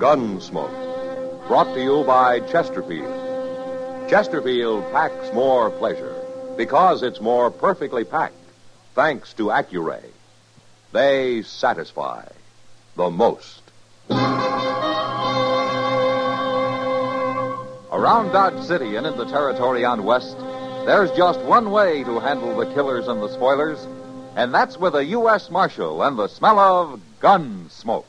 Gunsmoke. Brought to you by Chesterfield. Chesterfield packs more pleasure because it's more perfectly packed, thanks to Accuray. They satisfy the most. Around Dodge City and in the territory on West, there's just one way to handle the killers and the spoilers, and that's with a U.S. Marshal and the smell of gun smoke.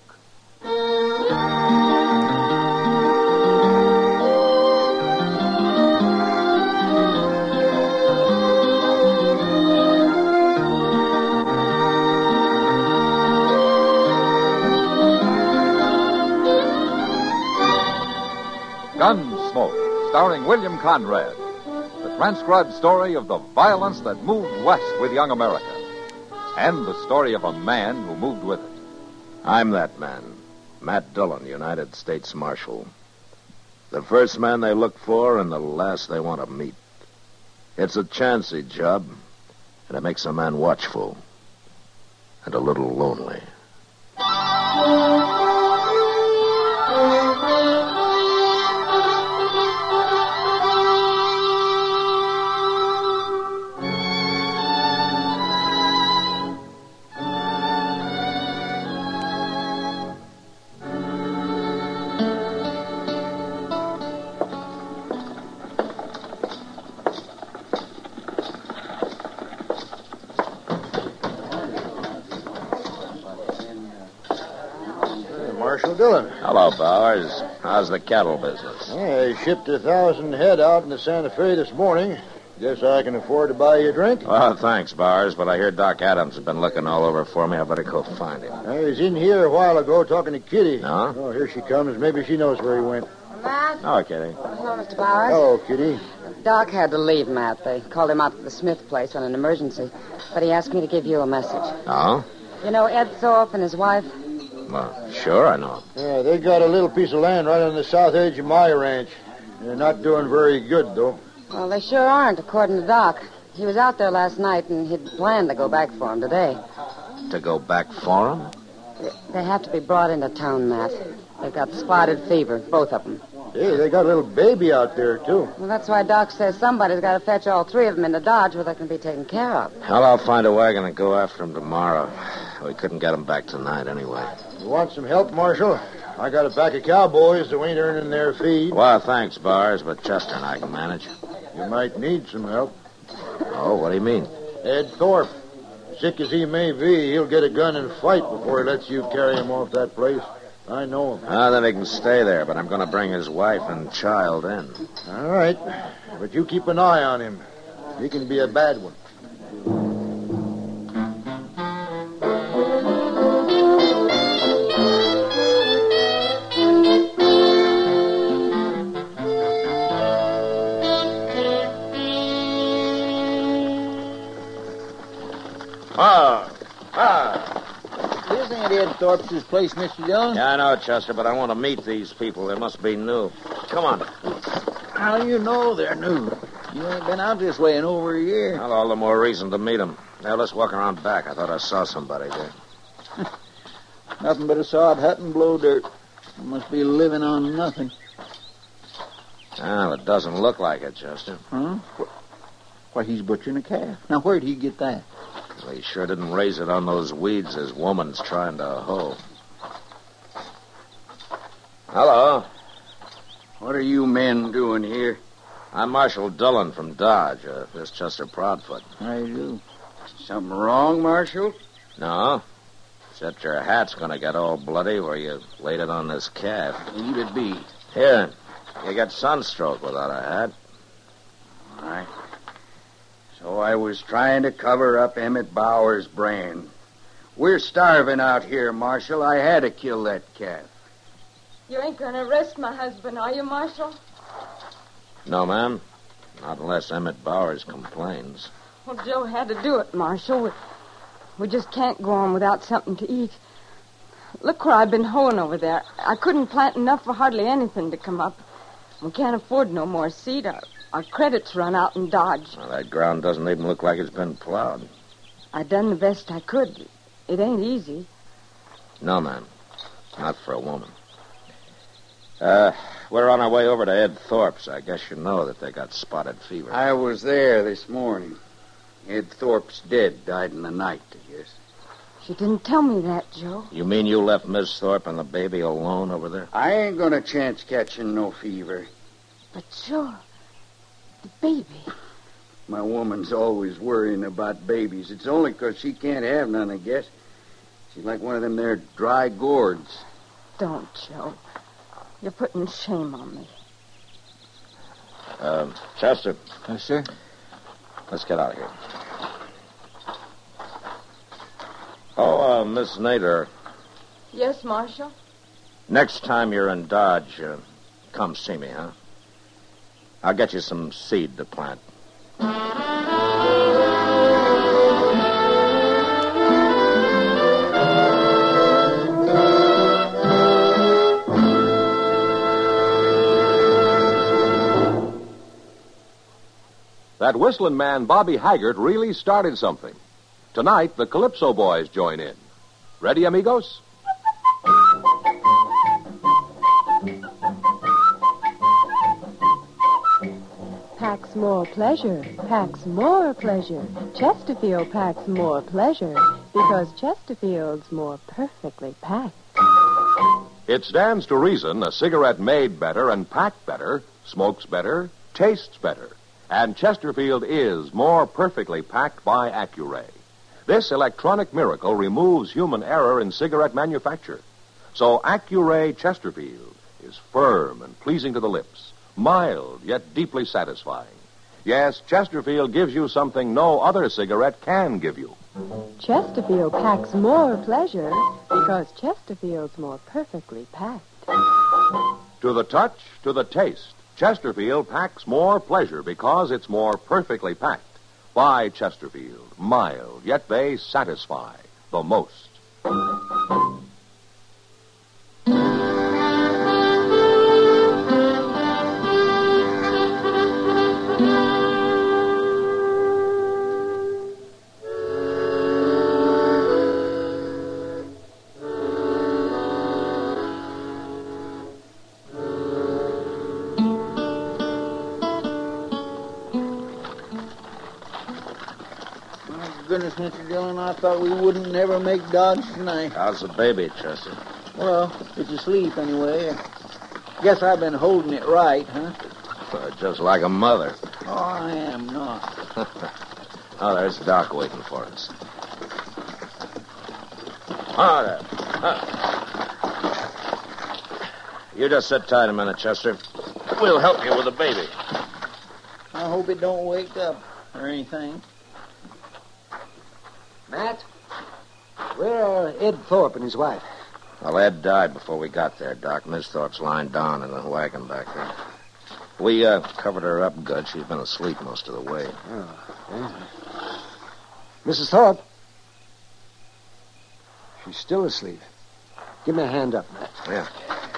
Gunsmoke, starring William Conrad. The transcribed story of the violence that moved west with young America. And the story of a man who moved with it. I'm that man, Matt Dillon, United States Marshal. The first man they look for and the last they want to meet. It's a chancy job, and it makes a man watchful and a little lonely. Marshal Dillon. Hello, Bowers. How's the cattle business? I shipped 1,000 head out into Santa Fe this morning. Guess I can afford to buy you a drink? Well, thanks, Bowers, but I hear Doc Adams has been looking all over for me. I better go find him. I was in here a while ago talking to Kitty. No? Oh, here she comes. Maybe she knows where he went. Matt? Oh, Kitty. Hello, Mr. Bowers. Hello, Kitty. Doc had to leave, Matt. They called him out to the Smith place on an emergency. But he asked me to give you a message. Oh? You know Ed Thorpe and his wife? Well, sure, I know. Yeah, they got a little piece of land right on the south edge of my ranch. They're not doing very good, though. Well, they sure aren't, according to Doc. He was out there last night, and he'd planned to go back for him today. To go back for him? They have to be brought into town, Matt. They've got spotted fever, both of them. Hey, they got a little baby out there, too. Well, that's why Doc says somebody's got to fetch all three of them into Dodge where they can be taken care of. Well, I'll find a wagon and go after him tomorrow. We couldn't get him back tonight anyway. You want some help, Marshal? I got a pack of cowboys who ain't earning their feed. Well, thanks, Bowers, but Chester and I can manage. You might need some help. Oh, what do you mean? Ed Thorpe. Sick as he may be, he'll get a gun and fight before he lets you carry him off that place. I know him. Then he can stay there, but I'm going to bring his wife and child in. All right. But you keep an eye on him. He can be a bad one. This ain't Ed Thorpe's place, Mr. Dillon. Yeah, I know, Chester, but I want to meet these people. They must be new. Come on. How do you know they're new? You ain't been out this way in over a year. Well, all the more reason to meet them. Now, let's walk around back. I thought I saw somebody there. Nothing but a sod hut and blow dirt. Must be living on nothing. Well, it doesn't look like it, Chester. Huh? Why, he's butchering a calf. Now, where'd he get that? Well, he sure didn't raise it on those weeds his woman's trying to hoe. Hello. What are you men doing here? I'm Marshal Dillon from Dodge. This Chester Proudfoot. I do. Something wrong, Marshal? No. Except your hat's going to get all bloody where you laid it on this calf. Leave it be. Here. You get sunstroke without a hat. All right. So I was trying to cover up Emmett Bowers' brand. We're starving out here, Marshal. I had to kill that calf. You ain't going to arrest my husband, are you, Marshal? No, ma'am. Not unless Emmett Bowers complains. Well, Joe had to do it, Marshal. We just can't go on without something to eat. Look where I've been hoeing over there. I couldn't plant enough for hardly anything to come up. We can't afford no more seed. Our credits run out in Dodge. Well, that ground doesn't even look like it's been plowed. I done the best I could. It ain't easy. No, ma'am. Not for a woman. We're on our way over to Ed Thorpe's. I guess you know that they got spotted fever. I was there this morning. Ed Thorpe's dead. Died in the night, I guess. She didn't tell me that, Joe. You mean you left Miss Thorpe and the baby alone over there? I ain't gonna chance catching no fever. But, Joe, the baby. My woman's always worrying about babies. It's only 'cause she can't have none, I guess. She's like one of them there dry gourds. Don't, Joe. You're putting shame on me. Chester. Yes, sir? Let's get out of here. Oh, Miss Nader, Yes, Marshal? next time you're in Dodge, come see me, huh? I'll get you some seed to plant. That whistling man, Bobby Haggart, really started something. Tonight, the Calypso Boys join in. Ready, amigos? Packs more pleasure, packs more pleasure. Chesterfield packs more pleasure because Chesterfield's more perfectly packed. It stands to reason a cigarette made better and packed better, smokes better, tastes better. And Chesterfield is more perfectly packed by Accuray. This electronic miracle removes human error in cigarette manufacture. So Accuray Chesterfield is firm and pleasing to the lips, mild yet deeply satisfying. Yes, Chesterfield gives you something no other cigarette can give you. Chesterfield packs more pleasure because Chesterfield's more perfectly packed. To the touch, to the taste, Chesterfield packs more pleasure because it's more perfectly packed. By Chesterfield, mild, yet they satisfy the most. Goodness, Mr. Dillon, I thought we wouldn't never make Dodge tonight. How's the baby, Chester? Well, it's asleep anyway. Guess I've been holding it right, huh? Just like a mother. Oh, I am not. Oh, there's Doc waiting for us. Oh, there. You just sit tight a minute, Chester. We'll help you with the baby. I hope it don't wake up or anything. Matt, where are Ed Thorpe and his wife? Well, Ed died before we got there, Doc. Miss Thorpe's lying down in the wagon back there. We covered her up good. She's been asleep most of the way. Oh, yeah. Mrs. Thorpe? She's still asleep. Give me a hand up, Matt. Yeah.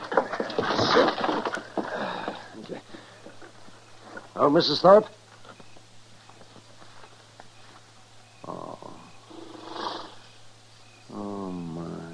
Okay. Oh, Mrs. Thorpe? Oh, my.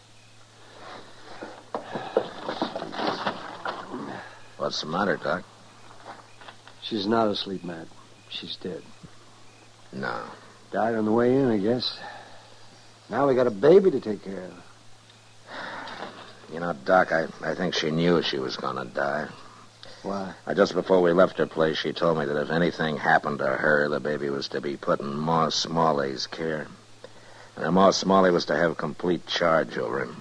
What's the matter, Doc? She's not asleep, Matt. She's dead. No. Died on the way in, I guess. Now we got a baby to take care of. You know, Doc, I think she knew she was going to die. Why? Just before we left her place, she told me that if anything happened to her, the baby was to be put in Ma Smalley's care. And Ma Smalley was to have complete charge over him.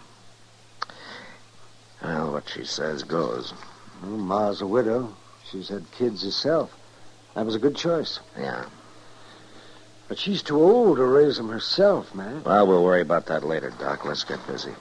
Well, what she says goes. Well, Ma's a widow. She's had kids herself. That was a good choice. Yeah. But she's too old to raise them herself, man. Well, we'll worry about that later, Doc. Let's get busy.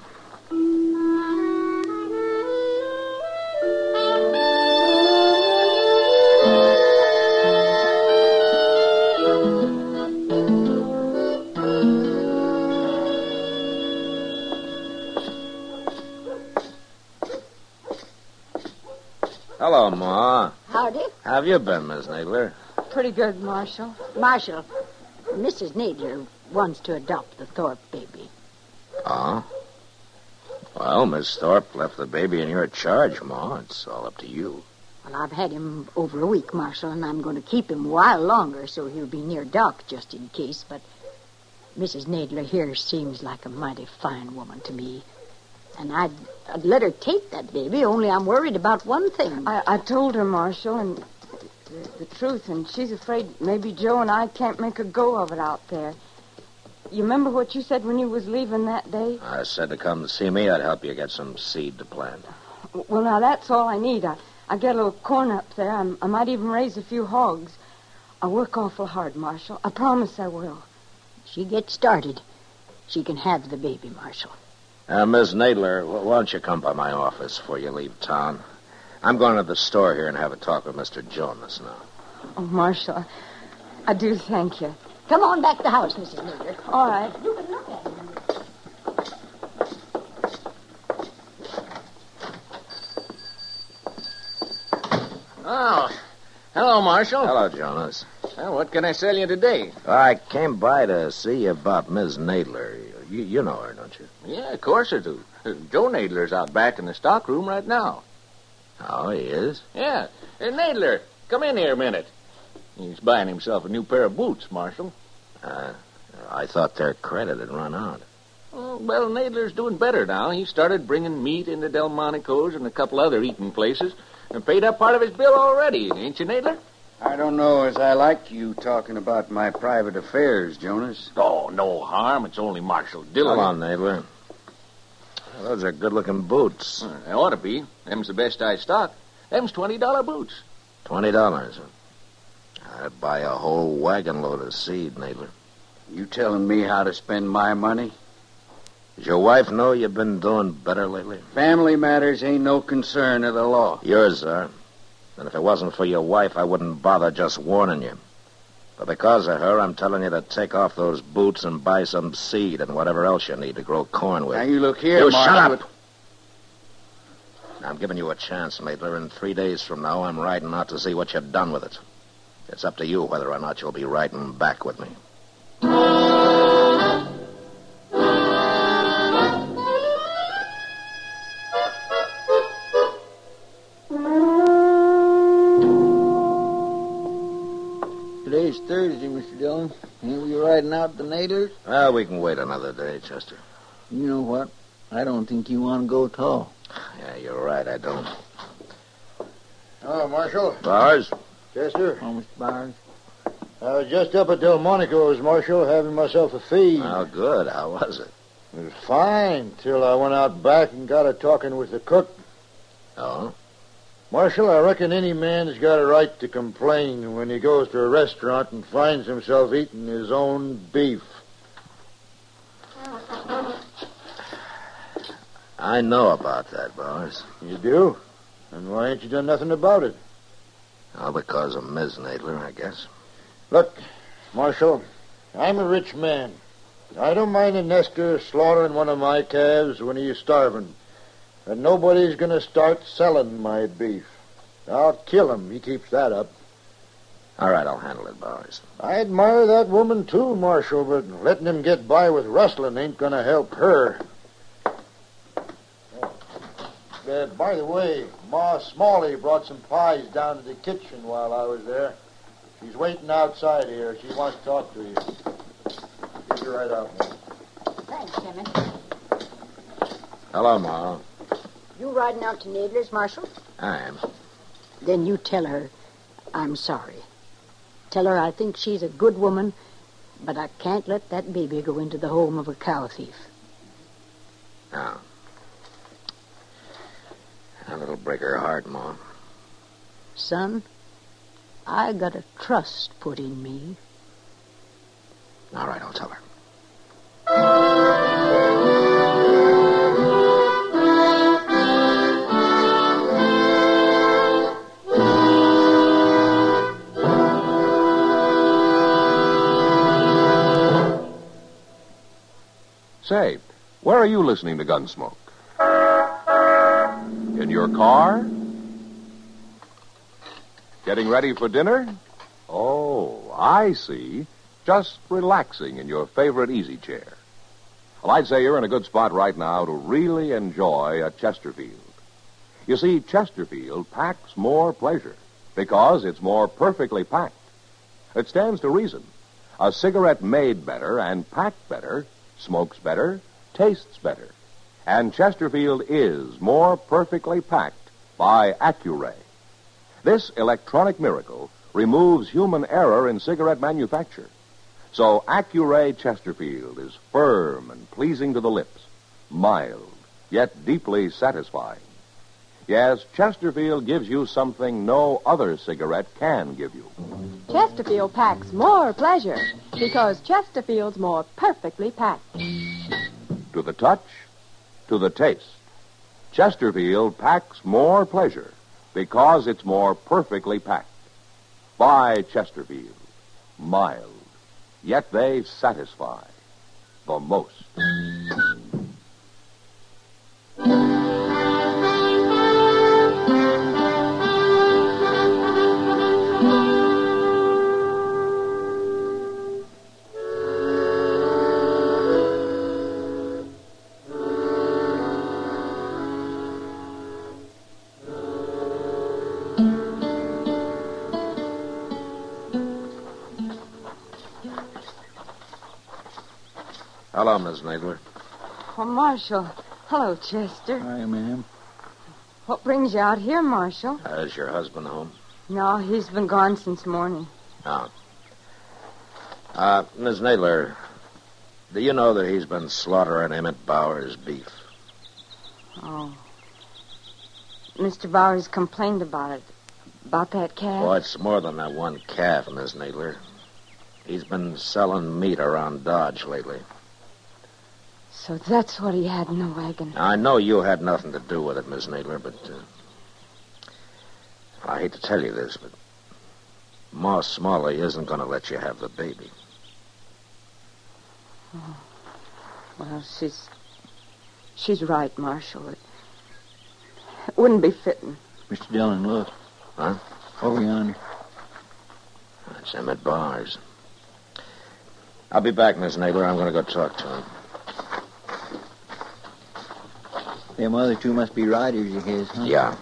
Hello, Ma. Howdy. How have you been, Miss Nadler? Pretty good, Marshal. Marshal, Mrs. Nadler wants to adopt the Thorpe baby. Oh? Well, Miss Thorpe left the baby in your charge, Ma. It's all up to you. Well, I've had him over a week, Marshal, and I'm going to keep him a while longer so he'll be near Doc just in case. But Mrs. Nadler here seems like a mighty fine woman to me. And I'd let her take that baby, only I'm worried about one thing. I told her, Marshal, and the truth, and she's afraid maybe Joe and I can't make a go of it out there. You remember what you said when you was leaving that day? I said to come to see me. I'd help you get some seed to plant. Well, now, that's all I need. I get a little corn up there. I might even raise a few hogs. I'll work awful hard, Marshal. I promise I will. She gets started. She can have the baby, Marshal. Miss Nadler, why don't you come by my office before you leave town? I'm going to the store here and have a talk with Mr. Jonas now. Oh, Marshal, I do thank you. Come on back to the house, Mrs. Nadler. All right. You can look at him. Oh, hello, Marshal. Hello, Jonas. Well, what can I sell you today? I came by to see you about Miss Nadler. You know her, don't you? Yeah, of course I do. Joe Nadler's out back in the stockroom right now. Oh, he is? Yeah. Nadler, come in here a minute. He's buying himself a new pair of boots, Marshal. I thought their credit had run out. Oh, well, Nadler's doing better now. He started bringing meat into Delmonico's and a couple other eating places and paid up part of his bill already, ain't you, Nadler? I don't know as I like you talking about my private affairs, Jonas. Oh, no harm. It's only Marshal Dillon. Come on, Nadler. Those are good-looking boots. They ought to be. Them's the best I stock. Them's $20 boots. $20. I'd buy a whole wagon load of seed, Nadler. You telling me how to spend my money? Does your wife know you've been doing better lately? Family matters ain't no concern of the law. Yours are. And if it wasn't for your wife, I wouldn't bother just warning you. But because of her, I'm telling you to take off those boots and buy some seed and whatever else you need to grow corn with. Now, you look here, You Marshal. shut up! Now, I'm giving you a chance, Nadler. In 3 days from now, I'm riding out to see what you've done with it. It's up to you whether or not you'll be riding back with me. Today's Thursday, Mr. Dillon. Ain't we riding out the Nadlers? Well, we can wait another day, Chester. You know what? I don't think you want to go at all. Yeah, you're right, I don't. Hello, Marshal. Bars? Chester. Oh, Mr. Byers. I was just up at Delmonico's, Marshal, having myself a feed. Oh, good. How was it? It was fine, till I went out back and got a talking with the cook. Oh? Marshal, I reckon any man's got a right to complain when he goes to a restaurant and finds himself eating his own beef. I know about that, Bars. You do? And why ain't you done nothing about it? Oh, because of Ms. Nadler, I guess. Look, Marshal, I'm a rich man. I don't mind a Nestor slaughtering one of my calves when he's starving. And nobody's going to start selling my beef. I'll kill him. He keeps that up. All right, I'll handle it, Bars. I admire that woman, too, Marshal, but letting him get by with rustling ain't going to help her. By the way, Ma Smalley brought some pies down to the kitchen while I was there. She's waiting outside here. She wants to talk to you. Get you right out, man. Thanks, Emmett. Hello, Ma. You riding out to Nadler's, Marshal? I am. Then you tell her I'm sorry. Tell her I think she's a good woman, but I can't let that baby go into the home of a cow thief. No. That'll break her heart, Ma. Son, I got a trust put in me. All right, I'll tell her. Say, where are you listening to Gunsmoke? In your car? Getting ready for dinner? Oh, I see. Just relaxing in your favorite easy chair. Well, I'd say you're in a good spot right now to really enjoy a Chesterfield. You see, Chesterfield packs more pleasure because it's more perfectly packed. It stands to reason. A cigarette made better and packed better smokes better, tastes better. And Chesterfield is more perfectly packed by Accuray. This electronic miracle removes human error in cigarette manufacture. So Accuray Chesterfield is firm and pleasing to the lips, mild, yet deeply satisfying. Yes, Chesterfield gives you something no other cigarette can give you. Chesterfield packs more pleasure because Chesterfield's more perfectly packed. To the touch, to the taste, Chesterfield packs more pleasure because it's more perfectly packed. Buy Chesterfield. Mild, yet they satisfy the most. Hello, Miss Nadler. Oh, Marshal. Hello, Chester. Hi, ma'am. What brings you out here, Marshal? Is your husband home? No, he's been gone since morning. Oh. Miss Nadler, do you know that he's been slaughtering Emmett Bowers' beef? Oh. Mr. Bowers complained about it. About that calf? Oh, it's more than that one calf, Miss Nadler. He's been selling meat around Dodge lately. So that's what he had in the wagon. Now, I know you had nothing to do with it, Miss Nadler, but I hate to tell you this, but Ma Smalley isn't going to let you have the baby. Oh. Well, she's right, Marshal. It wouldn't be fitting. Mr. Dillon, look. Huh? Over yonder. That's Emmett Bowers. I'll be back, Miss Nadler. I'm going to go talk to him. Them other two must be riders of his, huh? Yeah.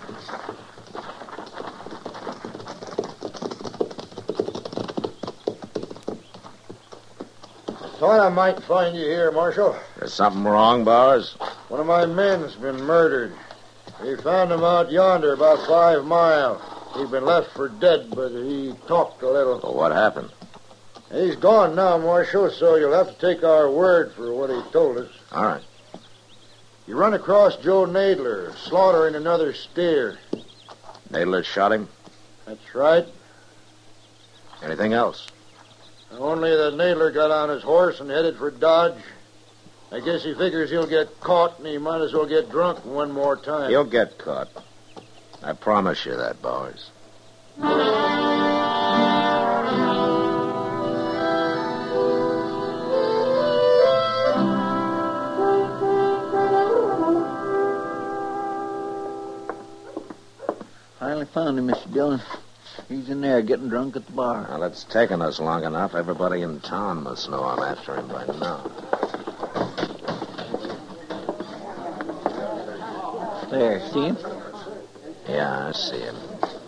Thought I might find you here, Marshal. There's something wrong, Bowers? One of my men's been murdered. We found him out yonder about 5 miles. He'd been left for dead, but he talked a little. Well, what happened? He's gone now, Marshal, so you'll have to take our word for what he told us. All right. You run across Joe Nadler, slaughtering another steer. Nadler shot him? That's right. Anything else? Only that Nadler got on his horse and headed for Dodge. I guess he figures he'll get caught, and he might as well get drunk one more time. He'll get caught. I promise you that, Bowers. Finally found him, Mr. Dillon. He's in there getting drunk at the bar. Well, it's taken us long enough. Everybody in town must know I'm after him by now. There, see him? Yeah, I see him.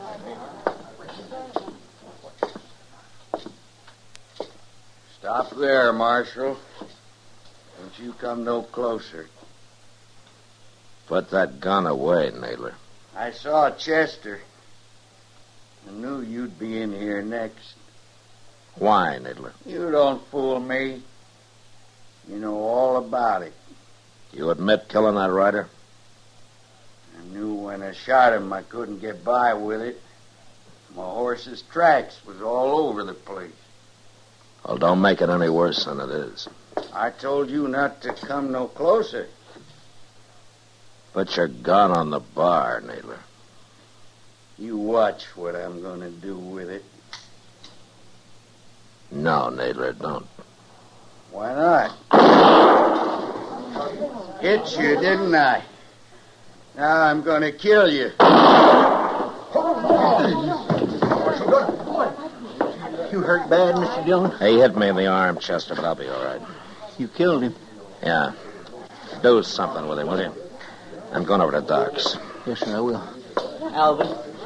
Stop there, Marshal. Don't you come no closer. Put that gun away, Nadler. I saw Chester. I knew you'd be in here next. Why, Nadler? You don't fool me. You know all about it. You admit killing that rider? I knew when I shot him I couldn't get by with it. My horse's tracks was all over the place. Well, don't make it any worse than it is. I told you not to come no closer. Put your gun on the bar, Nadler. You watch what I'm going to do with it. No, Nadler, don't. Why not? Hit you, didn't I? Now I'm going to kill you. You hurt bad, Mr. Dillon? He hit me in the arm, Chester, but I'll be all right. You killed him. Yeah. Do something with him, will you? I'm going over to Doc's. Yes, sir, I will. Alvin.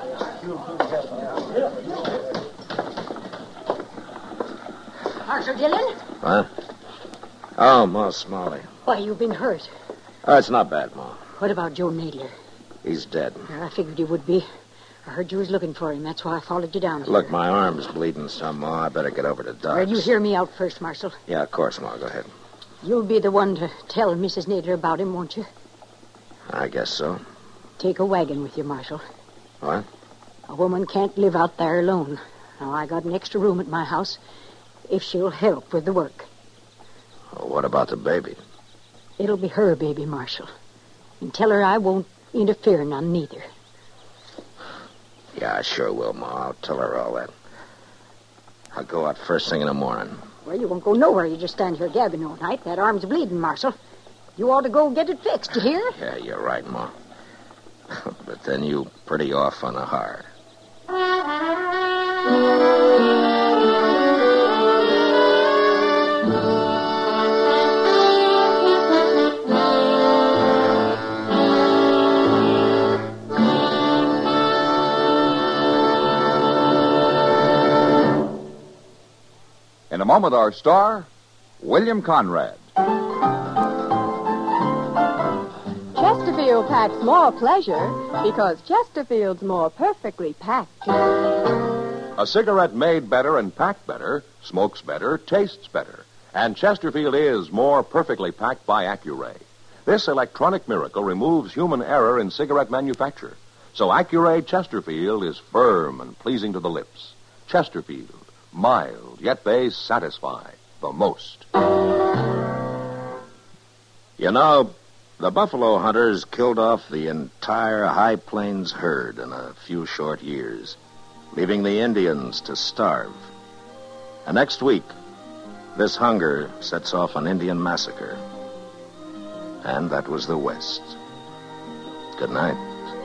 Marshal Dillon? Huh? Oh, Ma Smalley. Why, you've been hurt. Oh, it's not bad, Ma. What about Joe Nadler? He's dead. I figured you would be. I heard you was looking for him. That's why I followed you down here. Look, my arm's bleeding some, Ma. I better get over to Doc's. Well, you hear me out first, Marshal. Yeah, of course, Ma. Go ahead. You'll be the one to tell Mrs. Nadler about him, won't you? I guess so. Take a wagon with you, Marshal. What? A woman can't live out there alone. Now, I got an extra room at my house if she'll help with the work. Well, what about the baby? It'll be her baby, Marshal. And tell her I won't interfere none, neither. Yeah, I sure will, Ma. I'll tell her all that. I'll go out first thing in the morning. Well, you won't go nowhere. You just stand here gabbing all night. That arm's bleeding, Marshal. You ought to go get it fixed, you hear? Yeah, you're right, Ma. But then you pretty off on the hard. In a moment, our star, William Conrad. Chesterfield packs more pleasure because Chesterfield's more perfectly packed. A cigarette made better and packed better, smokes better, tastes better. And Chesterfield is more perfectly packed by Accuray. This electronic miracle removes human error in cigarette manufacture. So Accuray Chesterfield is firm and pleasing to the lips. Chesterfield, mild, yet they satisfy the most. You know, the buffalo hunters killed off the entire High Plains herd in a few short years, leaving the Indians to starve. And next week, this hunger sets off an Indian massacre. And that was the West. Good night.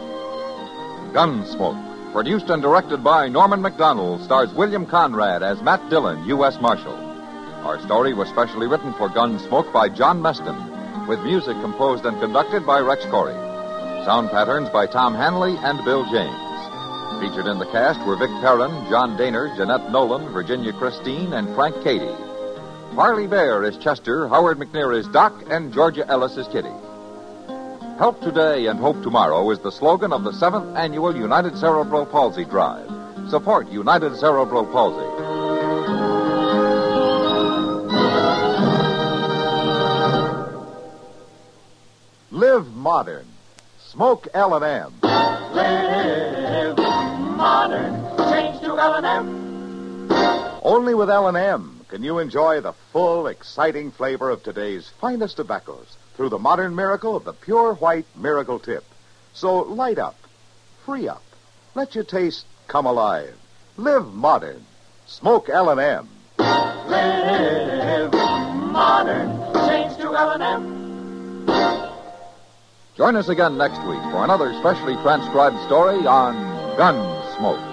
Gunsmoke, produced and directed by Norman MacDonald, stars William Conrad as Matt Dillon, U.S. Marshal. Our story was specially written for Gunsmoke by John Meston, with music composed and conducted by Rex Corey. Sound patterns by Tom Hanley and Bill James. Featured in the cast were Vic Perrin, John Daner, Jeanette Nolan, Virginia Christine, and Frank Cady. Parley Bear is Chester, Howard McNear is Doc, and Georgia Ellis is Kitty. Help today and hope tomorrow is the slogan of the 7th Annual United Cerebral Palsy Drive. Support United Cerebral Palsy. Live modern. Smoke L&M. Live modern. Change to L&M. Only with L&M can you enjoy the full, exciting flavor of today's finest tobaccos through the modern miracle of the pure white Miracle Tip. So light up, free up, let your taste come alive. Live modern. Smoke L&M. Live modern. Change to L&M. Join us again next week for another specially transcribed story on Gunsmoke.